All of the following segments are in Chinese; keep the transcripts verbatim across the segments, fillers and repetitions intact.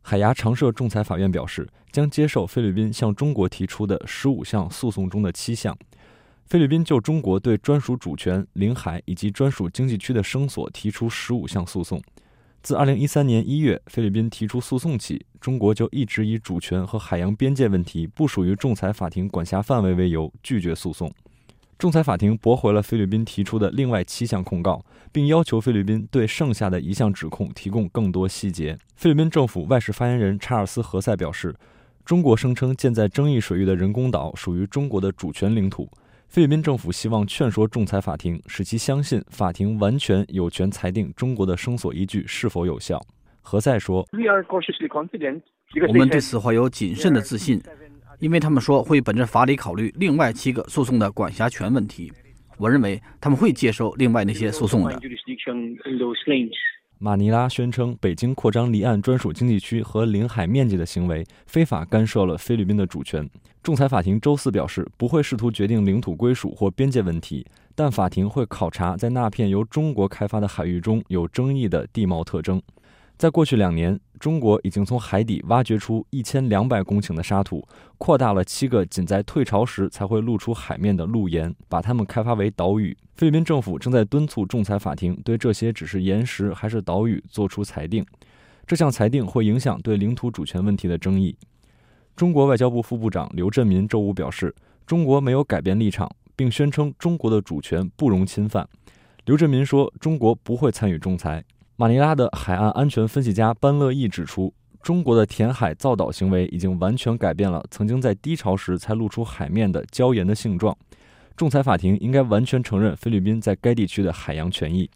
海牙常设仲裁法院表示，将接受菲律宾向中国提出的十五项诉讼中的七项。菲律宾就中国对专属主权、领海以及专属经济区的声索提出十五项诉讼。自二零一三年一月菲律宾提出诉讼起，中国就一直以主权和海洋边界问题不属于仲裁法庭管辖范围为由拒绝诉讼。仲裁法庭驳回了菲律宾提出的另外七项控告，并要求菲律宾对剩下的一项指控提供更多细节。菲律宾政府外事发言人查尔斯·何塞表示，中国声称建在争议水域的人工岛属于中国的主权领土。菲律宾政府希望劝说仲裁法庭，使其相信法庭完全有权裁定中国的声索依据是否有效。何塞说， 我们对此怀有谨慎的自信，因为他们说会本着法理考虑另外七个诉讼的管辖权问题。我认为他们会接受另外那些诉讼的。 马尼拉宣称，北京扩张离岸专属经济区和领海面积的行为非法干涉了菲律宾的主权。仲裁法庭周四表示，不会试图决定领土归属或边界问题，但法庭会考察在那片由中国开发的海域中有争议的地貌特征。在过去两年，中国已经从海底挖掘出一千两百公顷的沙土，扩大了七个仅在退潮时才会露出海面的陆岩，把它们开发为岛屿。菲律宾政府正在敦促仲裁法庭对这些只是岩石还是岛屿做出裁定。这项裁定会影响对领土主权问题的争议。中国外交部副部长刘振民周五表示，中国没有改变立场，并宣称中国的主权不容侵犯。刘振民说，中国不会参与仲裁。马尼拉的海岸安全分析家班乐义指出，中国的填海造岛行为已经完全改变了曾经在低潮时才露出海面的礁岩的性状。仲裁法庭应该完全承认菲律宾在该地区的海洋权益。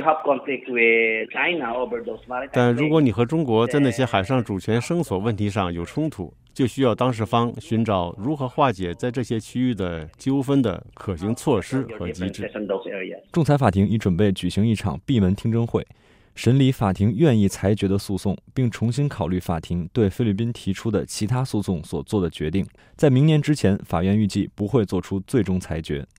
但如果你和中国在那些海上主权声索问题上有冲突，就需要当事方寻找如何化解在这些区域的纠纷的可行措施和机制。 仲裁法庭已准备举行一场闭门听证会，审理法庭愿意裁决的诉讼，并重新考虑法庭对菲律宾提出的其他诉讼所做的决定。在明年之前，法院预计不会做出最终裁决。